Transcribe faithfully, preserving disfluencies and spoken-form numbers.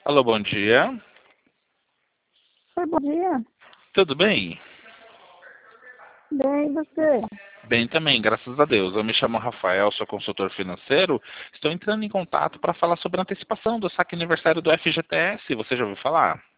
Alô, bom dia. Oi, bom dia. Tudo bem? Bem, e você? Bem também, graças a Deus. Eu me chamo Rafael, sou consultor financeiro. Estou entrando em contato para falar sobre a antecipação do saque aniversário do F G T S. Você já ouviu falar?